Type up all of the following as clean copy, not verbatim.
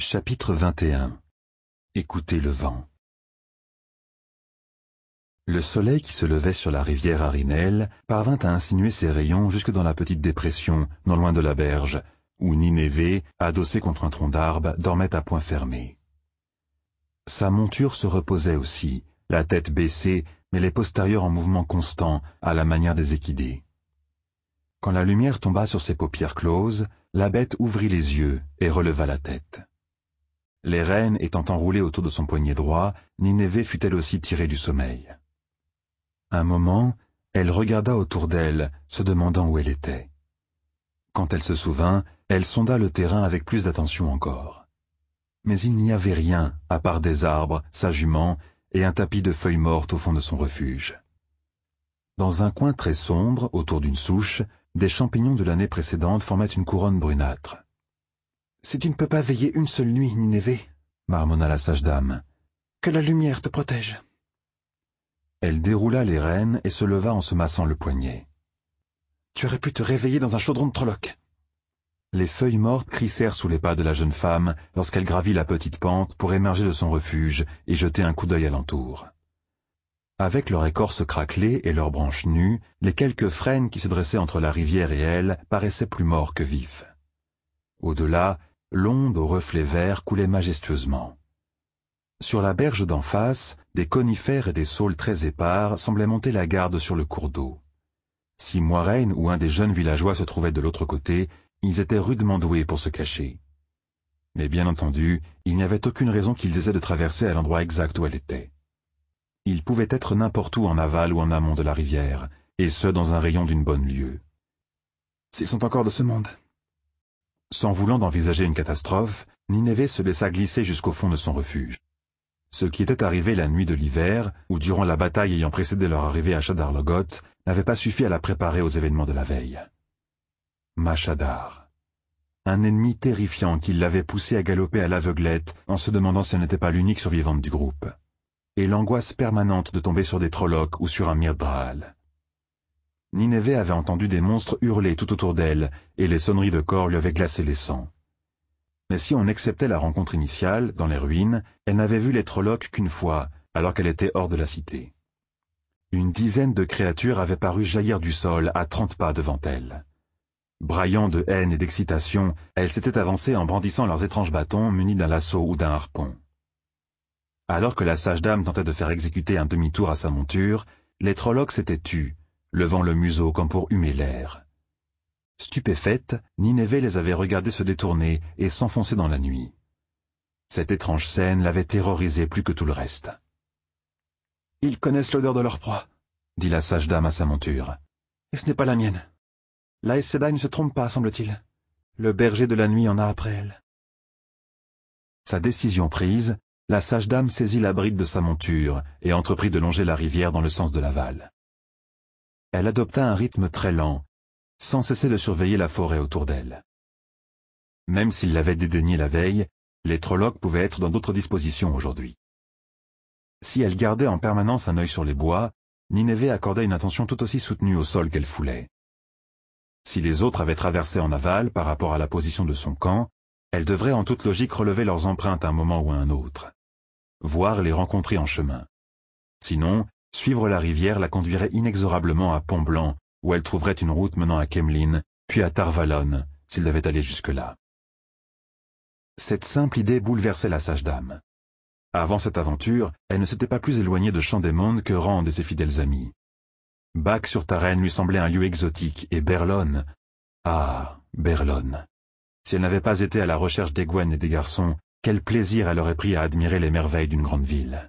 Chapitre 21. Écoutez le vent. Le soleil qui se levait sur la rivière Arinelle parvint à insinuer ses rayons jusque dans la petite dépression, non loin de la berge, où Ninévé, adossé contre un tronc d'arbre, dormait à poing fermé. Sa monture se reposait aussi, la tête baissée, mais les postérieurs en mouvement constant, à la manière des équidés. Quand la lumière tomba sur ses paupières closes, la bête ouvrit les yeux et releva la tête. Les rênes étant enroulées autour de son poignet droit, Ninévé fut elle aussi tirée du sommeil. Un moment, elle regarda autour d'elle, se demandant où elle était. Quand elle se souvint, elle sonda le terrain avec plus d'attention encore. Mais il n'y avait rien, à part des arbres, sa jument, et un tapis de feuilles mortes au fond de son refuge. Dans un coin très sombre, autour d'une souche, des champignons de l'année précédente formaient une couronne brunâtre. « Si tu ne peux pas veiller une seule nuit, Ninévé, marmonna la sage dame, que la lumière te protège. » Elle déroula les rênes et se leva en se massant le poignet. « Tu aurais pu te réveiller dans un chaudron de Trolloc. » Les feuilles mortes crissèrent sous les pas de la jeune femme lorsqu'elle gravit la petite pente pour émerger de son refuge et jeter un coup d'œil alentour. Avec leur écorce craquelée et leurs branches nues, les quelques frênes qui se dressaient entre la rivière et elle paraissaient plus morts que vifs. Au-delà, l'onde aux reflets verts coulait majestueusement. Sur la berge d'en face, des conifères et des saules très épars semblaient monter la garde sur le cours d'eau. Si Moiraine ou un des jeunes villageois se trouvaient de l'autre côté, ils étaient rudement doués pour se cacher. Mais bien entendu, il n'y avait aucune raison qu'ils essaient de traverser à l'endroit exact où elle était. Ils pouvaient être n'importe où en aval ou en amont de la rivière, et ce dans un rayon d'une bonne lieue. S'ils sont encore de ce monde. Sans voulant d'envisager une catastrophe, Ninévé se laissa glisser jusqu'au fond de son refuge. Ce qui était arrivé la nuit de l'hiver, ou durant la bataille ayant précédé leur arrivée à Shadar Logoth, n'avait pas suffi à la préparer aux événements de la veille. Mashadar. Un ennemi terrifiant qui l'avait poussé à galoper à l'aveuglette en se demandant si elle n'était pas l'unique survivante du groupe. Et l'angoisse permanente de tomber sur des Trollocs ou sur un Myrddraal. Ninévé avait entendu des monstres hurler tout autour d'elle, et les sonneries de corps lui avaient glacé les sangs. Mais si on acceptait la rencontre initiale, dans les ruines, elle n'avait vu les Trollocs qu'une fois, alors qu'elle était hors de la cité. Une dizaine de créatures avaient paru jaillir du sol à 30 pas devant elle. Braillant de haine et d'excitation, elles s'étaient avancées en brandissant leurs étranges bâtons munis d'un lasso ou d'un harpon. Alors que la sage dame tentait de faire exécuter un demi-tour à sa monture, les Trollocs s'étaient tus, levant le museau comme pour humer l'air. Stupéfaite, Ninévé les avait regardés se détourner et s'enfoncer dans la nuit. Cette étrange scène l'avait terrorisée plus que tout le reste. « Ils connaissent l'odeur de leur proie, » dit la sage dame à sa monture. « Et ce n'est pas la mienne. La Aes Sedai ne se trompe pas, semble-t-il. Le berger de la nuit en a après elle. » Sa décision prise, la sage dame saisit la bride de sa monture et entreprit de longer la rivière dans le sens de l'aval. Elle adopta un rythme très lent, sans cesser de surveiller la forêt autour d'elle. Même s'il l'avait dédaigné la veille, les Trollocs pouvaient être dans d'autres dispositions aujourd'hui. Si elle gardait en permanence un œil sur les bois, Ninévé accordait une attention tout aussi soutenue au sol qu'elle foulait. Si les autres avaient traversé en aval par rapport à la position de son camp, elle devrait en toute logique relever leurs empreintes à un moment ou à un autre, voire les rencontrer en chemin. Sinon, suivre la rivière la conduirait inexorablement à Pont-Blanc, où elle trouverait une route menant à Kemlin, puis à Tar Valon, s'il devait aller jusque-là. Cette simple idée bouleversait la sage dame. Avant cette aventure, elle ne s'était pas plus éloignée de Champ-des-Mondes que Rand et ses fidèles amis. Bac sur Taren lui semblait un lieu exotique, et Berlon... Ah, Berlon. Si elle n'avait pas été à la recherche des Gwen et des garçons, quel plaisir elle aurait pris à admirer les merveilles d'une grande ville.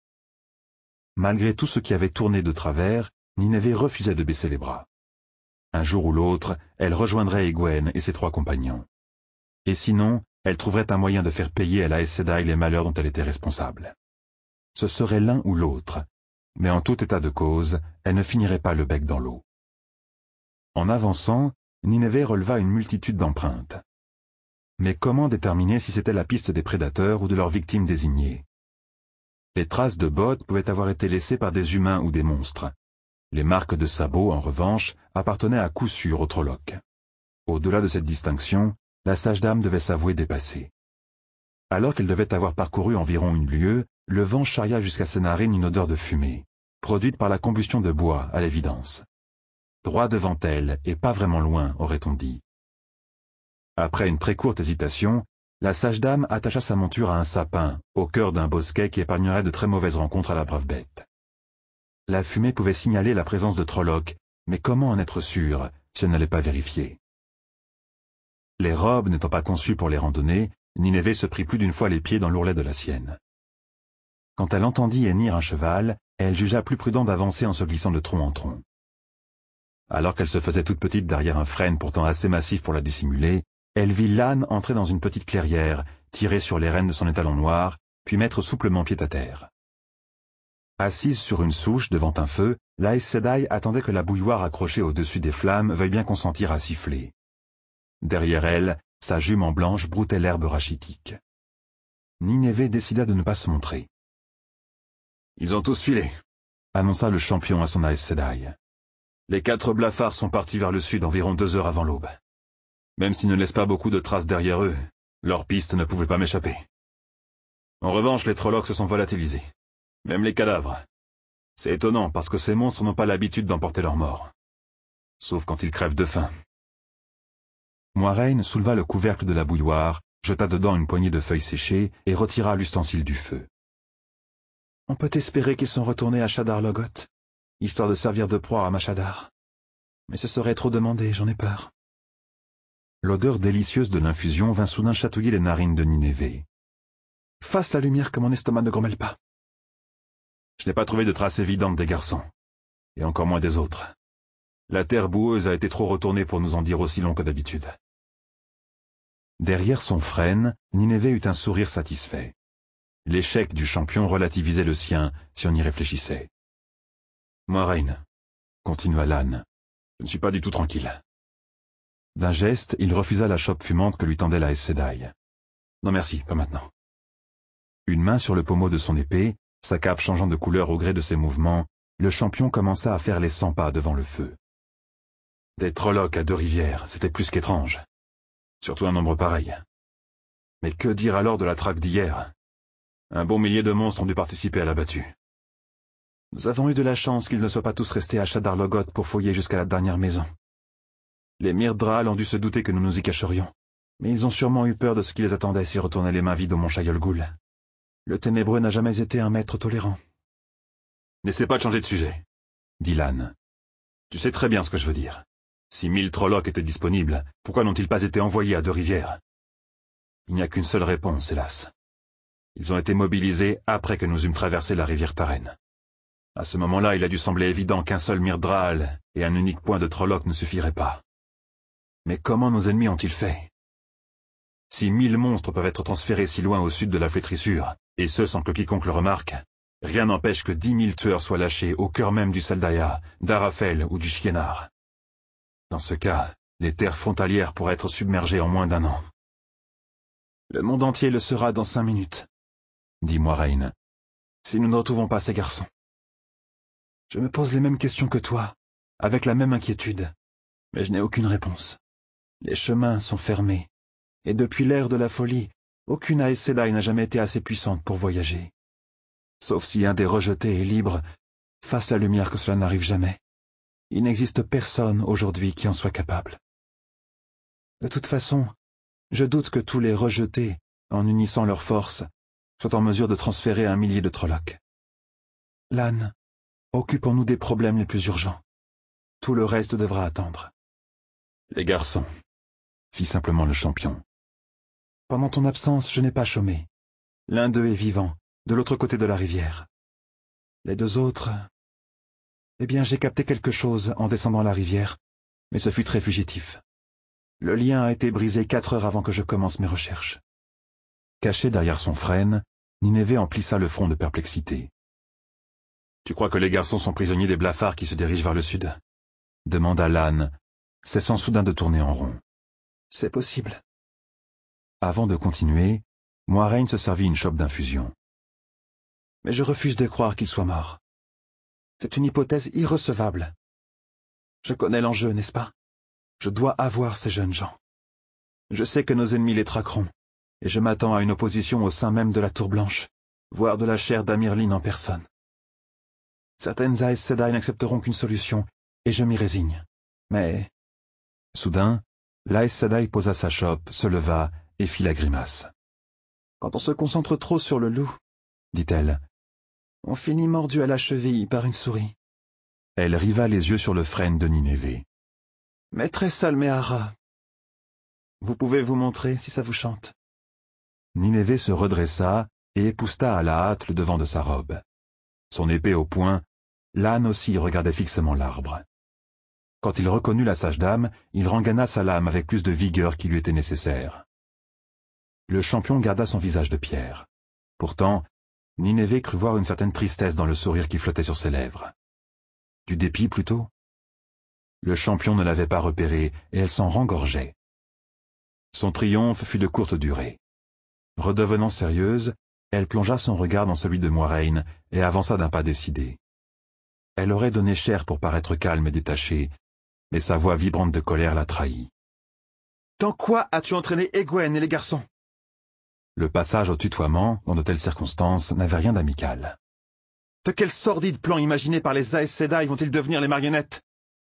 Malgré tout ce qui avait tourné de travers, Ninévé refusait de baisser les bras. Un jour ou l'autre, elle rejoindrait Egwene et ses 3 compagnons. Et sinon, elle trouverait un moyen de faire payer à la Aes Sedai les malheurs dont elle était responsable. Ce serait l'un ou l'autre, mais en tout état de cause, elle ne finirait pas le bec dans l'eau. En avançant, Ninévé releva une multitude d'empreintes. Mais comment déterminer si c'était la piste des prédateurs ou de leurs victimes désignées? Les traces de bottes pouvaient avoir été laissées par des humains ou des monstres. Les marques de sabots, en revanche, appartenaient à coup sûr aux Trollocs. Au-delà de cette distinction, la sage dame devait s'avouer dépassée. Alors qu'elle devait avoir parcouru environ une lieue, le vent charria jusqu'à ses narines une odeur de fumée, produite par la combustion de bois, à l'évidence. Droit devant elle, et pas vraiment loin, aurait-on dit. Après une très courte hésitation, la sage dame attacha sa monture à un sapin, au cœur d'un bosquet qui épargnerait de très mauvaises rencontres à la brave bête. La fumée pouvait signaler la présence de Trollocs, mais comment en être sûr, si elle n'allait pas vérifier? Les robes n'étant pas conçues pour les randonnées, Nineveh se prit plus d'une fois les pieds dans l'ourlet de la sienne. Quand elle entendit hennir un cheval, elle jugea plus prudent d'avancer en se glissant de tronc en tronc. Alors qu'elle se faisait toute petite derrière un frêne pourtant assez massif pour la dissimuler, elle vit l'âne entrer dans une petite clairière, tirer sur les rênes de son étalon noir, puis mettre souplement pied à terre. Assise sur une souche devant un feu, la Aes Sedai attendait que la bouilloire accrochée au-dessus des flammes veuille bien consentir à siffler. Derrière elle, sa jument blanche broutait l'herbe rachitique. Nineveh décida de ne pas se montrer. « Ils ont tous filé », annonça le champion à son Aes Sedai. « Les 4 blafards sont partis vers le sud environ 2 heures avant l'aube. Même s'ils ne laissent pas beaucoup de traces derrière eux, leur piste ne pouvait pas m'échapper. En revanche, les Trollocs se sont volatilisés. Même les cadavres. C'est étonnant parce que ces monstres n'ont pas l'habitude d'emporter leurs morts. Sauf quand ils crèvent de faim. » Moiraine souleva le couvercle de la bouilloire, jeta dedans une poignée de feuilles séchées et retira l'ustensile du feu. « On peut espérer qu'ils sont retournés à Shadar Logoth, histoire de servir de proie à Mashadar. Mais ce serait trop demandé, j'en ai peur. » L'odeur délicieuse de l'infusion vint soudain chatouiller les narines de Nineveh. « Fasse la lumière que mon estomac ne grommelle pas. » Je n'ai pas trouvé de traces évidentes des garçons, et encore moins des autres. La terre boueuse a été trop retournée pour nous en dire aussi long que d'habitude. Derrière son frêne, Nineveh eut un sourire satisfait. L'échec du champion relativisait le sien, si on y réfléchissait. « Moiraine, » continua l'âne, « je ne suis pas du tout tranquille. » D'un geste, il refusa la chope fumante que lui tendait la Aes Sedai. « Non merci, pas maintenant. » Une main sur le pommeau de son épée, sa cape changeant de couleur au gré de ses mouvements, le champion commença à faire les 100 pas devant le feu. Des Trollocs à 2 rivières, c'était plus qu'étrange. Surtout un nombre pareil. Mais que dire alors de la traque d'hier? Un bon millier de monstres ont dû participer à la battue. Nous avons eu de la chance qu'ils ne soient pas tous restés à Shadar Logoth pour fouiller jusqu'à la dernière maison. Les Myrddraal ont dû se douter que nous nous y cacherions, mais ils ont sûrement eu peur de ce qui les attendait s'ils retournaient les mains vides au mont Shayol Ghul. Le ténébreux n'a jamais été un maître tolérant. « N'essaie pas de changer de sujet, » dit l'âne. « Tu sais très bien ce que je veux dire. Si 1000 Trollocs étaient disponibles, pourquoi n'ont-ils pas été envoyés à 2 rivières? Il n'y a qu'une seule réponse, hélas. Ils ont été mobilisés après que nous eûmes traversé la rivière Taren. À ce moment-là, il a dû sembler évident qu'un seul Myrddraal et un unique point de Trolloc ne suffiraient pas. Mais comment nos ennemis ont-ils fait? Si 1000 monstres peuvent être transférés si loin au sud de la flétrissure, et ce sans que quiconque le remarque, rien n'empêche que 10 000 tueurs soient lâchés au cœur même du Saldaïa, d'Arafel ou du Shienar. Dans ce cas, les terres frontalières pourraient être submergées en moins d'1 an. Le monde entier le sera dans 5 minutes, dit Moiraine, si nous ne retrouvons pas ces garçons. Je me pose les mêmes questions que toi, avec la même inquiétude, mais je n'ai aucune réponse. Les chemins sont fermés, et depuis l'ère de la folie, aucune Aes Sedai n'a jamais été assez puissante pour voyager. Sauf si un des rejetés est libre, fasse la lumière que cela n'arrive jamais. Il n'existe personne aujourd'hui qui en soit capable. De toute façon, je doute que tous les rejetés, en unissant leurs forces, soient en mesure de transférer 1 millier de Trollocs. L'âne, occupons-nous des problèmes les plus urgents. Tout le reste devra attendre. Les garçons, fit simplement le champion. Pendant ton absence, je n'ai pas chômé. L'un d'eux est vivant, de l'autre côté de la rivière. Les 2 autres... Eh bien, j'ai capté quelque chose en descendant la rivière, mais ce fut très fugitif. Le lien a été brisé 4 heures avant que je commence mes recherches. Caché derrière son frêne, Nineveh en plissa le front de perplexité. « Tu crois que les garçons sont prisonniers des blafards qui se dirigent vers le sud ?» demanda l'âne, cessant soudain de tourner en rond. « C'est possible. » Avant de continuer, Moiraine se servit une chope d'infusion. « Mais je refuse de croire qu'ils soient morts. C'est une hypothèse irrecevable. Je connais l'enjeu, n'est-ce pas? Je dois avoir ces jeunes gens. Je sais que nos ennemis les traqueront, et je m'attends à une opposition au sein même de la Tour Blanche, voire de la chaire d'Amirlin en personne. Certaines Aes Sedai n'accepteront qu'une solution, et je m'y résigne. Mais... Soudain, l'Aes Sedai posa sa chope, se leva et fit la grimace. Quand on se concentre trop sur le loup, dit-elle, on finit mordu à la cheville par une souris. Elle riva les yeux sur le frêne de Ninévé. Maîtresse Alméara, vous pouvez vous montrer si ça vous chante. Ninévé se redressa et épousta à la hâte le devant de sa robe. Son épée au poing, l'âne aussi regardait fixement l'arbre. Quand il reconnut la sage dame, il rengana sa lame avec plus de vigueur qui lui était nécessaire. Le champion garda son visage de pierre. Pourtant, Ninévé crut voir une certaine tristesse dans le sourire qui flottait sur ses lèvres. Du dépit plutôt. Le champion ne l'avait pas repéré et elle s'en rengorgeait. Son triomphe fut de courte durée. Redevenant sérieuse, elle plongea son regard dans celui de Moiraine et avança d'un pas décidé. Elle aurait donné cher pour paraître calme et détachée, mais sa voix vibrante de colère la trahit. « Dans quoi as-tu entraîné Egwene et les garçons ?» Le passage au tutoiement, dans de telles circonstances, n'avait rien d'amical. « De quel sordide plan imaginé par les Aes Sedai vont-ils devenir les marionnettes ?»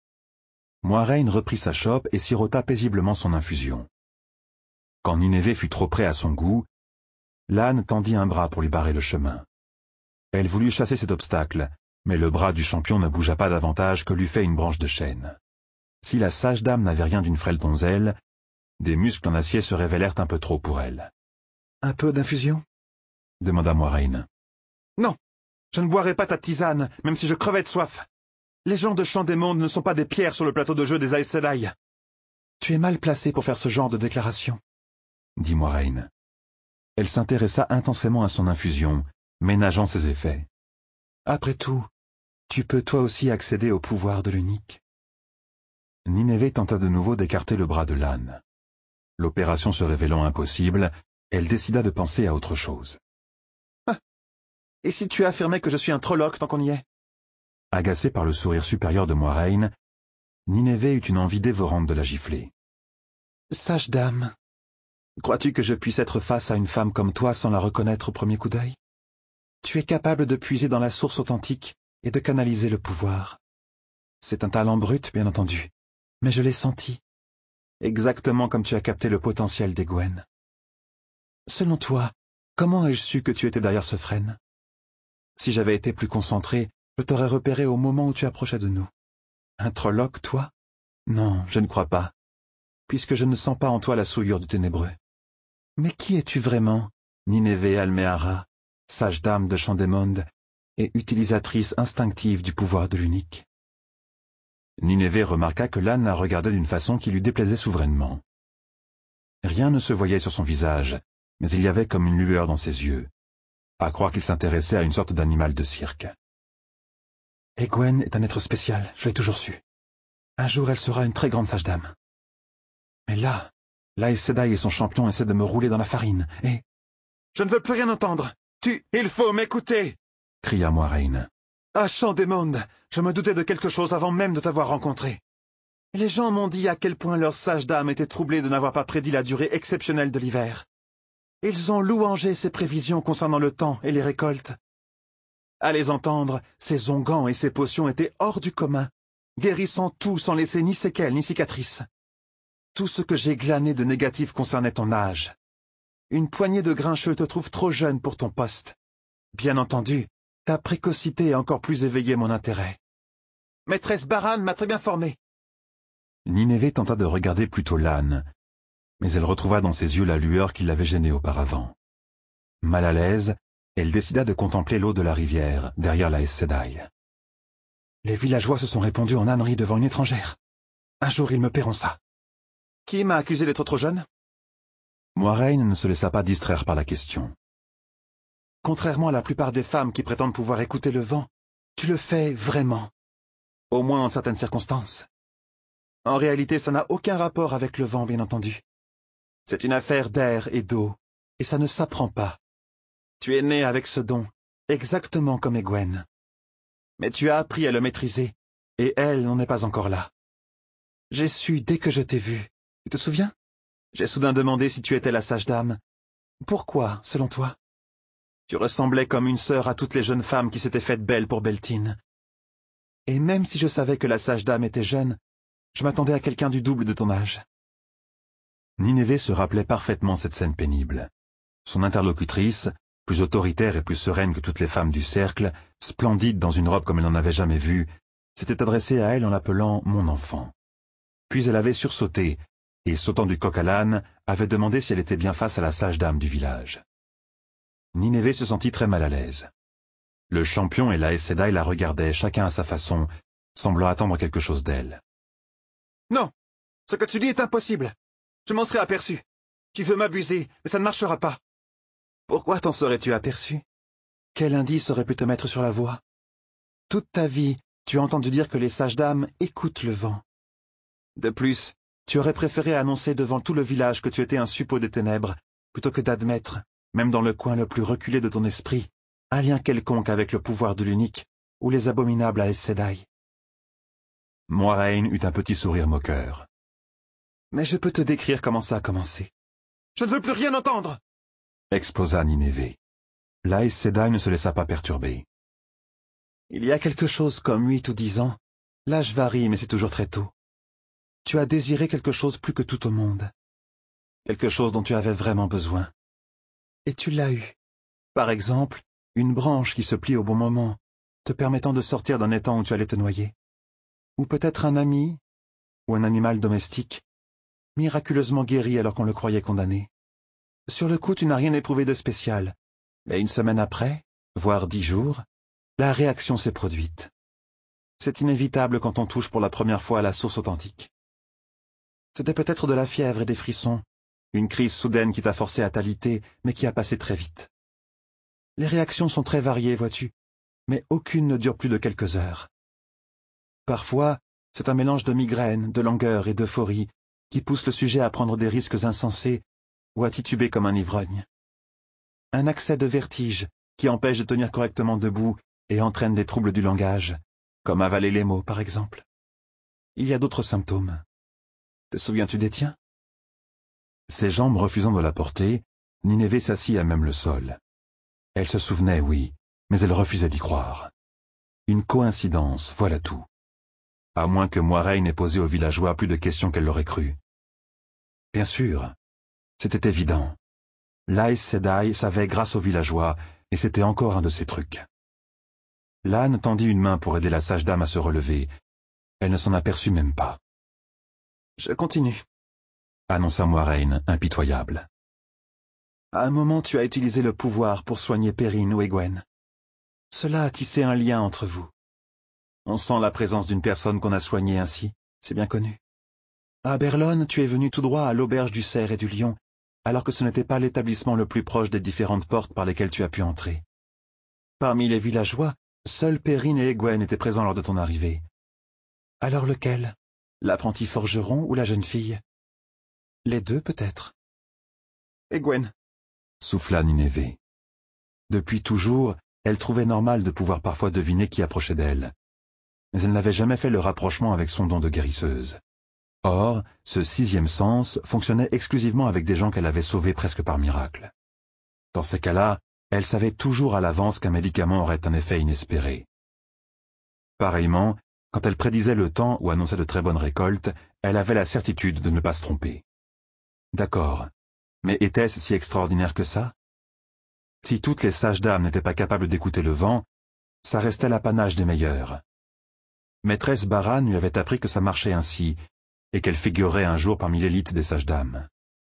Moiraine reprit sa chope et sirota paisiblement son infusion. Quand Ninévé fut trop près à son goût, l'âne tendit un bras pour lui barrer le chemin. Elle voulut chasser cet obstacle, mais le bras du champion ne bougea pas davantage que l'eût fait une branche de chêne. Si la sage dame n'avait rien d'une frêle donzelle, des muscles en acier se révélèrent un peu trop pour elle. « Un peu d'infusion » demanda Moiraine. « Non, je ne boirai pas ta tisane, même si je crevais de soif. Les gens de Champ des Mondes ne sont pas des pierres sur le plateau de jeu des Aes Sedai. »« Tu es mal placé pour faire ce genre de déclaration, » dit Moiraine. Elle s'intéressa intensément à son infusion, ménageant ses effets. « Après tout, tu peux toi aussi accéder au pouvoir de l'unique. » Ninévé tenta de nouveau d'écarter le bras de l'âne. L'opération se révélant impossible, elle décida de penser à autre chose. « Ah, et si tu affirmais que je suis un Trolloc tant qu'on y est ?» Agacé par le sourire supérieur de Moiraine, Ninévé eut une envie dévorante de la gifler. « Sage dame, crois-tu que je puisse être face à une femme comme toi sans la reconnaître au premier coup d'œil? Tu es capable de puiser dans la source authentique et de canaliser le pouvoir. C'est un talent brut, bien entendu, mais je l'ai senti. Exactement comme tu as capté le potentiel d'Egwene. Selon toi, comment ai-je su que tu étais derrière ce frêne? Si j'avais été plus concentré, je t'aurais repéré au moment où tu approchais de nous. Un Trolloc, toi? Non, je ne crois pas, puisque je ne sens pas en toi la souillure du ténébreux. Mais qui es-tu vraiment, Ninévé Alméara, sage dame de Champ des Mondes et utilisatrice instinctive du pouvoir de l'unique? Ninévé remarqua que l'âne la regardait d'une façon qui lui déplaisait souverainement. Rien ne se voyait sur son visage, mais il y avait comme une lueur dans ses yeux, à croire qu'il s'intéressait à une sorte d'animal de cirque. Egwene est un être spécial, je l'ai toujours su. Un jour elle sera une très grande sage dame. Mais là, l'Aes Sedai et son champion essaient de me rouler dans la farine, et... Je ne veux plus rien entendre. Il faut m'écouter, cria Moiraine. À Champ des Mondes, je me doutais de quelque chose avant même de t'avoir rencontré. Les gens m'ont dit à quel point leur sage dame était troublée de n'avoir pas prédit la durée exceptionnelle de l'hiver. Ils ont louangé ses prévisions concernant le temps et les récoltes. À les entendre, ses onguents et ses potions étaient hors du commun, guérissant tout sans laisser ni séquelles ni cicatrices. Tout ce que j'ai glané de négatif concernait ton âge. Une poignée de grincheux te trouve trop jeune pour ton poste. Bien entendu, ta précocité a encore plus éveillé mon intérêt. Maîtresse Baran m'a très bien formé. Ninévé tenta de regarder plutôt l'âne, mais elle retrouva dans ses yeux la lueur qui l'avait gênée auparavant. Mal à l'aise, elle décida de contempler l'eau de la rivière, derrière la Aes Sedai. Les villageois se sont répandus en ânerie devant une étrangère. Un jour ils me paieront ça. Qui m'a accusé d'être trop jeune? Moiraine ne se laissa pas distraire par la question. Contrairement à la plupart des femmes qui prétendent pouvoir écouter le vent, tu le fais vraiment. Au moins en certaines circonstances. En réalité, ça n'a aucun rapport avec le vent, bien entendu. C'est une affaire d'air et d'eau, et ça ne s'apprend pas. Tu es né avec ce don, exactement comme Egwene. Mais tu as appris à le maîtriser, et elle n'en est pas encore là. J'ai su dès que je t'ai vu. Tu te souviens? J'ai soudain demandé si tu étais la sage dame, Pourquoi, selon toi? Tu ressemblais comme une sœur à toutes les jeunes femmes qui s'étaient faites belles pour Beltine. Et même si je savais que la sage dame était jeune, je m'attendais à quelqu'un du double de ton âge. Ninévé se rappelait parfaitement cette scène pénible. Son interlocutrice, plus autoritaire et plus sereine que toutes les femmes du cercle, splendide dans une robe comme elle n'en avait jamais vu, s'était adressée à elle en l'appelant « mon enfant ». Puis elle avait sursauté, et sautant du coq à l'âne, avait demandé si elle était bien face à la sage dame du village. Ninévé se sentit très mal à l'aise. Le champion et la Aes Sedai la regardaient chacun à sa façon, semblant attendre quelque chose d'elle. « Non, ce que tu dis est impossible. Je m'en serais aperçu. Tu veux m'abuser, mais ça ne marchera pas. » Pourquoi t'en serais-tu aperçu? Quel indice aurait pu te mettre sur la voie? Toute ta vie, tu as entendu dire que les sages dames écoutent le vent. De plus, tu aurais préféré annoncer devant tout le village que tu étais un suppôt des ténèbres, plutôt que d'admettre, même dans le coin le plus reculé de ton esprit, un lien quelconque avec le pouvoir de l'unique, ou les abominables Aes Sedai. Moiraine eut un petit sourire moqueur. Mais je peux te décrire comment ça a commencé. Je ne veux plus rien entendre! Explosa Ninévé. La Aes Sedai ne se laissa pas perturber. Il y a quelque chose comme 8 ou 10 ans. L'âge varie, mais c'est toujours très tôt. Tu as désiré quelque chose plus que tout au monde. Quelque chose dont tu avais vraiment besoin. Et tu l'as eu. Par exemple, une branche qui se plie au bon moment, te permettant de sortir d'un étang où tu allais te noyer. Ou peut-être un ami, ou un animal domestique, miraculeusement guéri alors qu'on le croyait condamné. Sur le coup, tu n'as rien éprouvé de spécial, mais une semaine après, voire 10 jours, la réaction s'est produite. C'est inévitable quand on touche pour la première fois à la source authentique. C'était peut-être de la fièvre et des frissons, une crise soudaine qui t'a forcé à t'aliter, mais qui a passé très vite. Les réactions sont très variées, vois-tu, mais aucune ne dure plus de quelques heures. Parfois, c'est un mélange de migraine, de langueur et d'euphorie qui pousse le sujet à prendre des risques insensés ou à tituber comme un ivrogne. Un accès de vertige qui empêche de tenir correctement debout et entraîne des troubles du langage, comme avaler les mots par exemple. Il y a d'autres symptômes. Te souviens-tu des tiens? Ses jambes refusant de la porter, Ninévé s'assit à même le sol. Elle se souvenait, oui, mais elle refusait d'y croire. Une coïncidence, voilà tout. À moins que Moiraine ait posé aux villageois plus de questions qu'elle l'aurait cru. Bien sûr, c'était évident. L'Aes Sedai savait grâce aux villageois, et c'était encore un de ces trucs. L'âne tendit une main pour aider la sage dame à se relever. Elle ne s'en aperçut même pas. « Je continue », annonça Moiraine, impitoyable. À un moment, tu as utilisé le pouvoir pour soigner Perrine ou Egwene. Cela a tissé un lien entre vous. On sent la présence d'une personne qu'on a soignée ainsi, c'est bien connu. À Berlone, tu es venu tout droit à l'auberge du cerf et du lion, alors que ce n'était pas l'établissement le plus proche des différentes portes par lesquelles tu as pu entrer. Parmi les villageois, seuls Perrine et Egwene étaient présents lors de ton arrivée. Alors lequel? L'apprenti forgeron ou la jeune fille? Les deux, peut-être. Egwene, souffla Ninévé. Depuis toujours, elle trouvait normal de pouvoir parfois deviner qui approchait d'elle. Mais elle n'avait jamais fait le rapprochement avec son don de guérisseuse. Or, ce 6e sens fonctionnait exclusivement avec des gens qu'elle avait sauvés presque par miracle. Dans ces cas-là, elle savait toujours à l'avance qu'un médicament aurait un effet inespéré. Pareillement, quand elle prédisait le temps ou annonçait de très bonnes récoltes, elle avait la certitude de ne pas se tromper. D'accord, mais était-ce si extraordinaire que ça? Si toutes les sages dames n'étaient pas capables d'écouter le vent, ça restait l'apanage des meilleurs. Maîtresse Baran lui avait appris que ça marchait ainsi, et qu'elle figurerait un jour parmi l'élite des sages dames.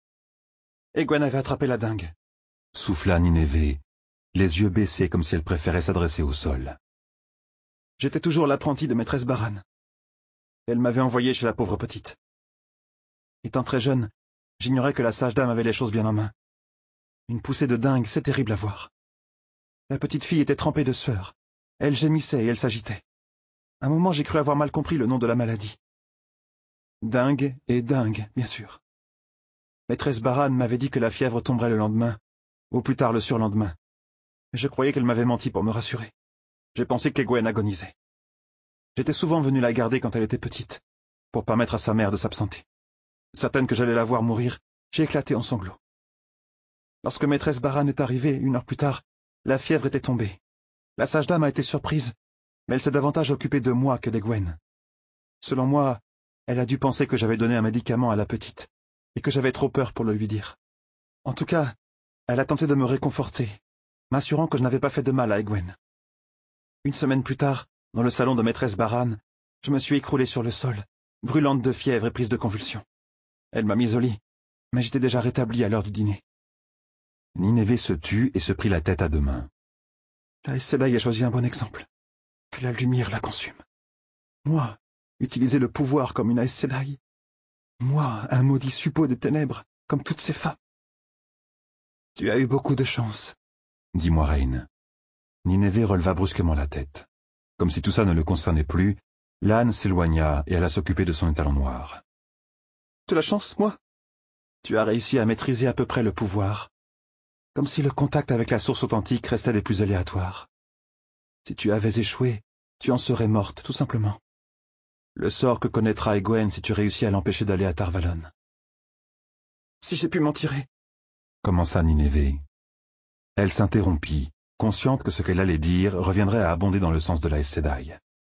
Egwene avait attrapé la dingue, souffla Ninévé, les yeux baissés comme si elle préférait s'adresser au sol. J'étais toujours l'apprenti de maîtresse Baran. Elle m'avait envoyé chez la pauvre petite. Étant très jeune, j'ignorais que la sage dame avait les choses bien en main. Une poussée de dingue, c'est terrible à voir. La petite fille était trempée de sueur. Elle gémissait et elle s'agitait. Un moment, j'ai cru avoir mal compris le nom de la maladie. Dingue et dingue, bien sûr. Maîtresse Baran m'avait dit que la fièvre tomberait le lendemain, ou plus tard le surlendemain. Et je croyais qu'elle m'avait menti pour me rassurer. J'ai pensé qu'Egwene agonisait. J'étais souvent venu la garder quand elle était petite, pour permettre à sa mère de s'absenter. Certaine que j'allais la voir mourir, j'ai éclaté en sanglots. Lorsque maîtresse Baran est arrivée, 1 heure plus tard, la fièvre était tombée. La sage-dame a été surprise, mais elle s'est davantage occupée de moi que d'Egwen. Selon moi, elle a dû penser que j'avais donné un médicament à la petite, et que j'avais trop peur pour le lui dire. En tout cas, elle a tenté de me réconforter, m'assurant que je n'avais pas fait de mal à Egwen. 1 semaine plus tard, dans le salon de maîtresse Baran, je me suis écroulé sur le sol, brûlante de fièvre et prise de convulsions. Elle m'a mis au lit, mais j'étais déjà rétabli à l'heure du dîner. Nineveh se tut et se prit la tête à 2 mains. La Aes Sedai a choisi un bon exemple. Que la lumière la consume. Moi, utiliser le pouvoir comme une Aes Sedai. Moi, un maudit suppôt des ténèbres, comme toutes ces femmes. Tu as eu beaucoup de chance, dit Moiraine. Nineveh releva brusquement la tête. Comme si tout ça ne le concernait plus, l'âne s'éloigna et alla s'occuper de son étalon noir. De la chance, moi? Tu as réussi à maîtriser à peu près le pouvoir. Comme si le contact avec la source authentique restait des plus aléatoires. Si tu avais échoué, tu en serais morte, tout simplement. Le sort que connaîtra Egwen si tu réussis à l'empêcher d'aller à Tar Valon. Si j'ai pu m'en tirer, commença Nineveh. Elle s'interrompit, consciente que ce qu'elle allait dire reviendrait à abonder dans le sens de la Aes Sedai.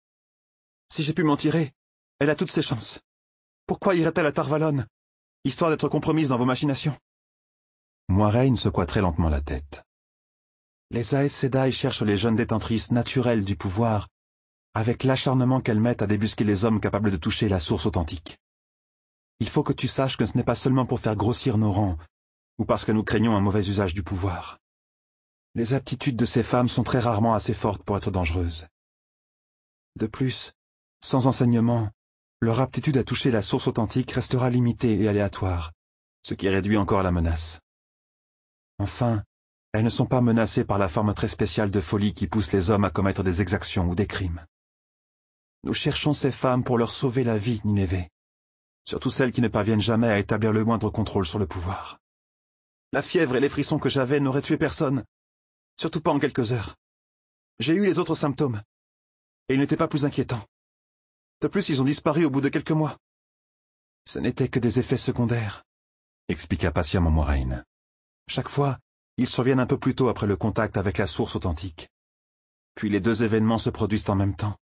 Si j'ai pu m'en tirer, elle a toutes ses chances. Pourquoi irait-elle à Tar Valon, histoire d'être compromise dans vos machinations? Moiraine secoua très lentement la tête. Les Aes Sedai cherchent les jeunes détentrices naturelles du pouvoir, avec l'acharnement qu'elles mettent à débusquer les hommes capables de toucher la source authentique. Il faut que tu saches que ce n'est pas seulement pour faire grossir nos rangs, ou parce que nous craignons un mauvais usage du pouvoir. Les aptitudes de ces femmes sont très rarement assez fortes pour être dangereuses. De plus, sans enseignement, leur aptitude à toucher la source authentique restera limitée et aléatoire, ce qui réduit encore la menace. Enfin, elles ne sont pas menacées par la forme très spéciale de folie qui pousse les hommes à commettre des exactions ou des crimes. Nous cherchons ces femmes pour leur sauver la vie, Nineveh. Surtout celles qui ne parviennent jamais à établir le moindre contrôle sur le pouvoir. La fièvre et les frissons que j'avais n'auraient tué personne, surtout pas en quelques heures. J'ai eu les autres symptômes, et ils n'étaient pas plus inquiétants. De plus, ils ont disparu au bout de quelques mois. Ce n'étaient que des effets secondaires, expliqua patiemment Moiraine. Chaque fois, ils surviennent un peu plus tôt après le contact avec la source authentique. Puis les 2 événements se produisent en même temps.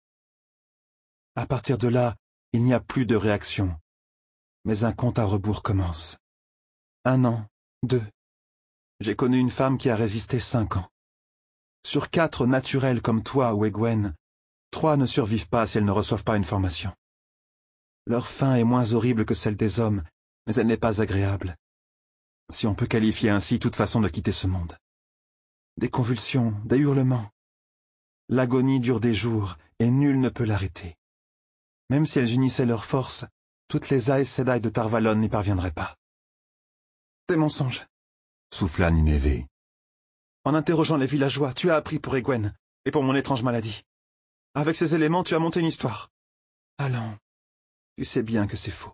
À partir de là, il n'y a plus de réaction. Mais un compte à rebours commence. 1 an, 2. J'ai connu une femme qui a résisté 5 ans. Sur 4 naturels comme toi ou Egwen, 3 ne survivent pas si elles ne reçoivent pas une formation. Leur fin est moins horrible que celle des hommes, mais elle n'est pas agréable. Si on peut qualifier ainsi toute façon de quitter ce monde. Des convulsions, des hurlements. L'agonie dure des jours, et nul ne peut l'arrêter. Même si elles unissaient leurs forces, toutes les Aes Sedai de Tar Valon n'y parviendraient pas. Des mensonges, souffla Nineveh. En interrogeant les villageois, tu as appris pour Egwen, et pour mon étrange maladie. Avec ces éléments, tu as monté une histoire. Allons, tu sais bien que c'est faux.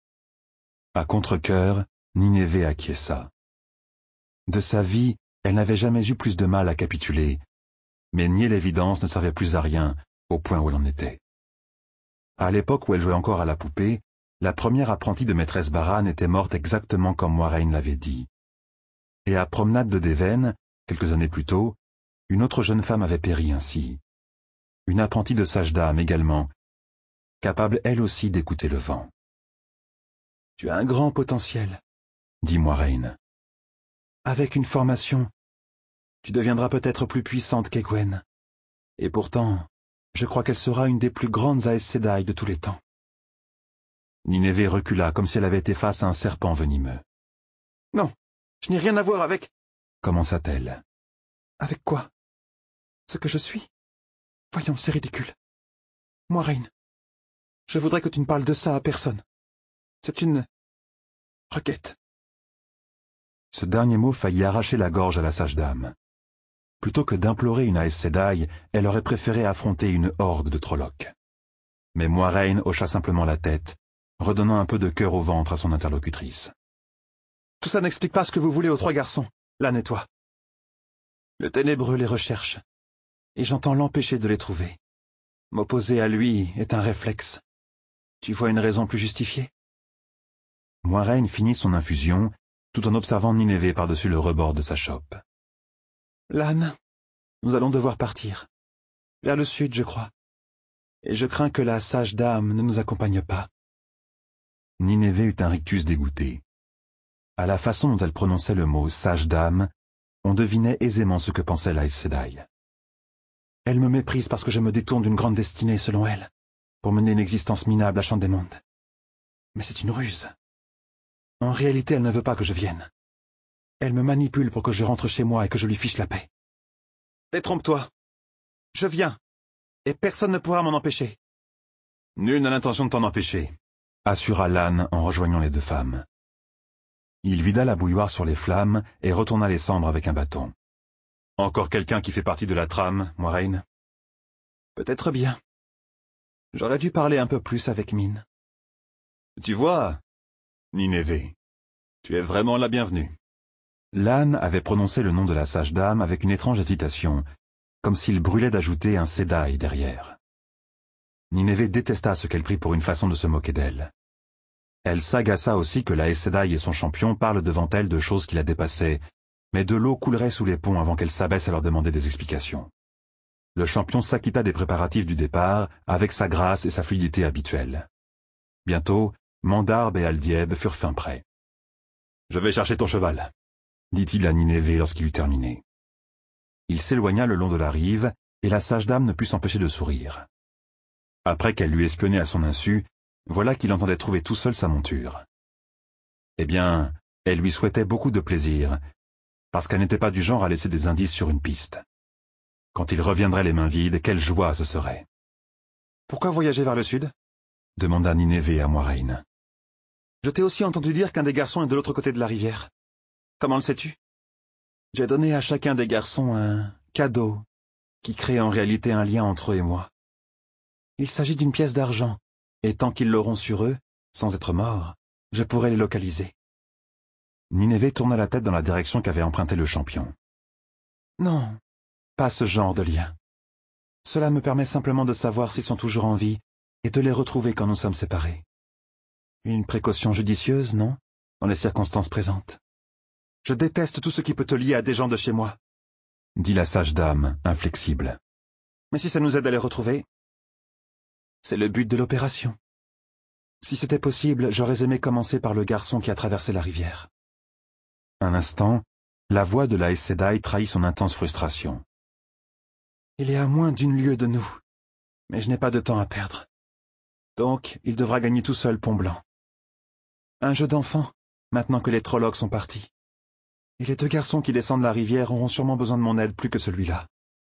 À contre-cœur, Nineveh acquiesça. De sa vie, elle n'avait jamais eu plus de mal à capituler, mais nier l'évidence ne servait plus à rien, au point où elle en était. À l'époque où elle jouait encore à la poupée, la première apprentie de maîtresse Baran était morte exactement comme Moiraine l'avait dit. Et à Promenade de Deven, quelques années plus tôt, une autre jeune femme avait péri ainsi. Une apprentie de sage-dame également, capable elle aussi d'écouter le vent. Tu as un grand potentiel, dit Moiraine. Avec une formation, tu deviendras peut-être plus puissante qu'Egwen. Et pourtant, je crois qu'elle sera une des plus grandes Aes Sedai de tous les temps. Nineveh recula comme si elle avait été face à un serpent venimeux. Non, je n'ai rien à voir avec... Commença-t-elle. Avec quoi? Ce que je suis? Voyons, c'est ridicule. Moiraine, je voudrais que tu ne parles de ça à personne. C'est une... requête. Ce dernier mot faillit arracher la gorge à la sage-dame. Plutôt que d'implorer une Aes Sedai, elle aurait préféré affronter une horde de Trollocs. Mais Moiraine hocha simplement la tête, redonnant un peu de cœur au ventre à son interlocutrice. Tout ça n'explique pas ce que vous voulez aux 3 garçons, l'âne et toi. Le ténébreux les recherche, et j'entends l'empêcher de les trouver. M'opposer à lui est un réflexe. Tu vois une raison plus justifiée? Moiraine finit son infusion, tout en observant Nineveh par-dessus le rebord de sa chope. Lan, nous allons devoir partir. Vers le sud, je crois. Et je crains que la sage dame ne nous accompagne pas. Nineveh eut un rictus dégoûté. À la façon dont elle prononçait le mot « sage dame », on devinait aisément ce que pensait l'Aes Sedai. Elle me méprise parce que je me détourne d'une grande destinée, selon elle, pour mener une existence minable à Chant-des-Mondes. Mais c'est une ruse. En réalité, elle ne veut pas que je vienne. Elle me manipule pour que je rentre chez moi et que je lui fiche la paix. Détrompe-toi. Je viens, et personne ne pourra m'en empêcher. Nul n'a l'intention de t'en empêcher, assura Lan en rejoignant les deux femmes. Il vida la bouilloire sur les flammes et retourna les cendres avec un bâton. Encore quelqu'un qui fait partie de la trame, Moiraine? Peut-être bien. J'aurais dû parler un peu plus avec Min. Tu vois, Nineveh, tu es vraiment la bienvenue. Lan avait prononcé le nom de la sage dame avec une étrange hésitation, comme s'il brûlait d'ajouter un Sedai derrière. Nineveh détesta ce qu'elle prit pour une façon de se moquer d'elle. Elle s'agaça aussi que la Aes Sedai et son champion parlent devant elle de choses qui la dépassaient, mais de l'eau coulerait sous les ponts avant qu'elle s'abaisse à leur demander des explications. Le champion s'acquitta des préparatifs du départ avec sa grâce et sa fluidité habituelles. Bientôt, Mandarbe et Aldieb furent fin prêts. « Je vais chercher ton cheval », dit-il à Nineveh lorsqu'il eut terminé. Il s'éloigna le long de la rive, et la sage dame ne put s'empêcher de sourire. Après qu'elle l'eut espionné à son insu, voilà qu'il entendait trouver tout seul sa monture. Eh bien, elle lui souhaitait beaucoup de plaisir, parce qu'elle n'était pas du genre à laisser des indices sur une piste. Quand il reviendrait les mains vides, quelle joie ce serait. « Pourquoi voyager vers le sud ?» demanda Nineveh à Moiraine. « Je t'ai aussi entendu dire qu'un des garçons est de l'autre côté de la rivière. Comment le sais-tu » ? J'ai donné à chacun des garçons un cadeau qui crée en réalité un lien entre eux et moi. Il s'agit d'une pièce d'argent, et tant qu'ils l'auront sur eux, sans être morts, je pourrai les localiser. Nineveh tourna la tête dans la direction qu'avait emprunté le champion. Non, pas ce genre de lien. Cela me permet simplement de savoir s'ils sont toujours en vie et de les retrouver quand nous sommes séparés. Une précaution judicieuse, non, dans les circonstances présentes. Je déteste tout ce qui peut te lier à des gens de chez moi, dit la sage dame, inflexible. Mais si ça nous aide à les retrouver, c'est le but de l'opération. Si c'était possible, j'aurais aimé commencer par le garçon qui a traversé la rivière. Un instant, la voix de la Aes Sedai trahit son intense frustration. Il est à moins d'une lieue de nous, mais je n'ai pas de temps à perdre. Donc, il devra gagner tout seul Pont-Blanc. Un jeu d'enfant, maintenant que les Trollocs sont partis. Et les deux garçons qui descendent la rivière auront sûrement besoin de mon aide plus que celui-là.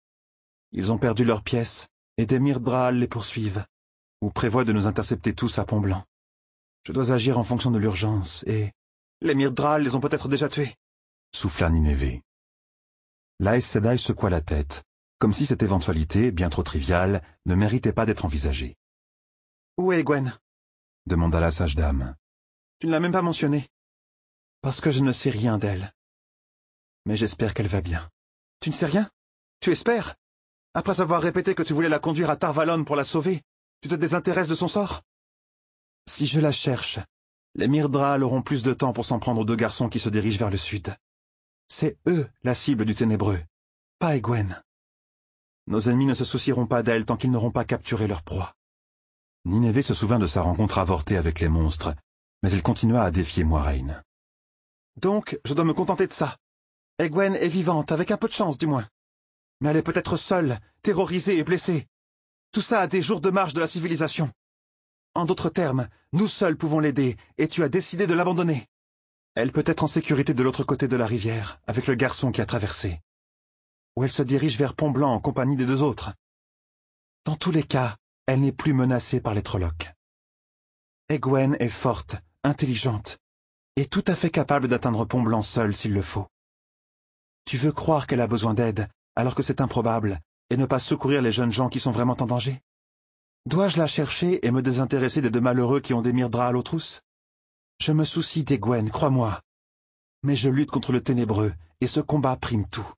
Ils ont perdu leurs pièces, et des Myrddraal les poursuivent, ou prévoient de nous intercepter tous à Pont-Blanc. Je dois agir en fonction de l'urgence, et... Les Myrddraal les ont peut-être déjà tués, souffla Nineveh. La Aes Sedai secoua la tête, comme si cette éventualité, bien trop triviale, ne méritait pas d'être envisagée. « Où est Egwene ?» demanda la sage dame. « Tu ne l'as même pas mentionnée. »« Parce que je ne sais rien d'elle. Mais j'espère qu'elle va bien. »« Tu ne sais rien? Tu espères? Après avoir répété que tu voulais la conduire à Tar Valon pour la sauver, tu te désintéresses de son sort? Si je la cherche, les Myrddraal auront plus de temps pour s'en prendre aux deux garçons qui se dirigent vers le sud. C'est eux la cible du Ténébreux, pas Egwene. Nos ennemis ne se soucieront pas d'elle tant qu'ils n'auront pas capturé leur proie. » Nineveh se souvint de sa rencontre avortée avec les monstres, mais elle continua à défier Moiraine. « Donc, je dois me contenter de ça. Egwene est vivante, avec un peu de chance du moins. Mais elle est peut-être seule, terrorisée et blessée. Tout ça à des jours de marche de la civilisation. En d'autres termes, nous seuls pouvons l'aider, et tu as décidé de l'abandonner. Elle peut être en sécurité de l'autre côté de la rivière, avec le garçon qui a traversé. Ou elle se dirige vers Pont-Blanc en compagnie des deux autres. Dans tous les cas, elle n'est plus menacée par les Trollocs. Egwene est forte, intelligente, et tout à fait capable d'atteindre Pont-Blanc seule s'il le faut. Tu veux croire qu'elle a besoin d'aide, alors que c'est improbable, et ne pas secourir les jeunes gens qui sont vraiment en danger? Dois-je la chercher et me désintéresser des deux malheureux qui ont des Myrddraal aux trousses? Je me soucie d'Egwene, crois-moi. Mais je lutte contre le ténébreux, et ce combat prime tout.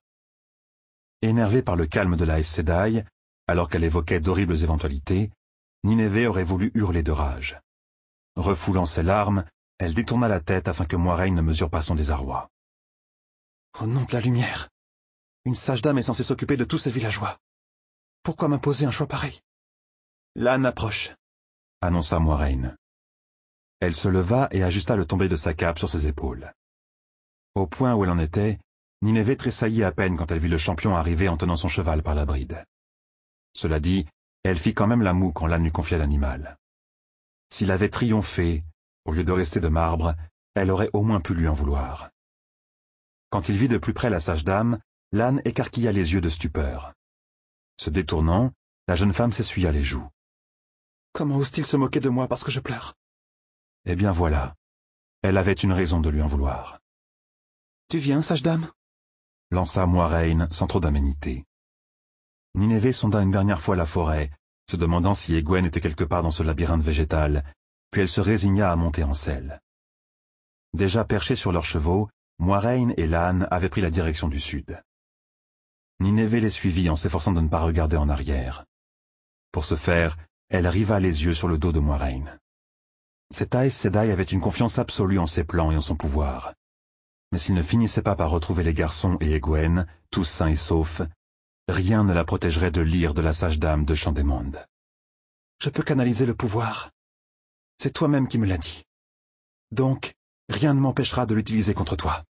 Énervée par le calme de la Aes Sedai, alors qu'elle évoquait d'horribles éventualités, Nineveh aurait voulu hurler de rage. Refoulant ses larmes, Elle détourna la tête afin que Moiraine ne mesure pas son désarroi. Au nom de la lumière, une sage dame est censée s'occuper de tous ces villageois. Pourquoi m'imposer un choix pareil? L'âne approche, annonça Moiraine. Elle se leva et ajusta le tombé de sa cape sur ses épaules. Au point où elle en était, Nineveh tressaillit à peine quand elle vit le champion arriver en tenant son cheval par la bride. Cela dit, elle fit quand même la moue quand l'âne lui confia l'animal. S'il avait triomphé, au lieu de rester de marbre, elle aurait au moins pu lui en vouloir. Quand il vit de plus près la sage dame, l'âne écarquilla les yeux de stupeur. Se détournant, la jeune femme s'essuya les joues. Comment ose-t-il se moquer de moi parce que je pleure? Eh bien voilà, elle avait une raison de lui en vouloir. Tu viens, sage dame? Lança Moiraine sans trop d'aménité. Nineveh sonda une dernière fois la forêt, se demandant si Egwene était quelque part dans ce labyrinthe végétal, puis elle se résigna à monter en selle. Déjà perchés sur leurs chevaux, Moiraine et l'âne avaient pris la direction du sud. Nineveh les suivit en s'efforçant de ne pas regarder en arrière. Pour ce faire, elle riva les yeux sur le dos de Moiraine. Cet Aes Sedai avait une confiance absolue en ses plans et en son pouvoir. Mais s'il ne finissait pas par retrouver les garçons et Egwene, tous sains et saufs, rien ne la protégerait de l'ire de la sage dame de Chandémonde. Je peux canaliser le pouvoir. C'est toi-même qui me l'as dit. Donc, rien ne m'empêchera de l'utiliser contre toi.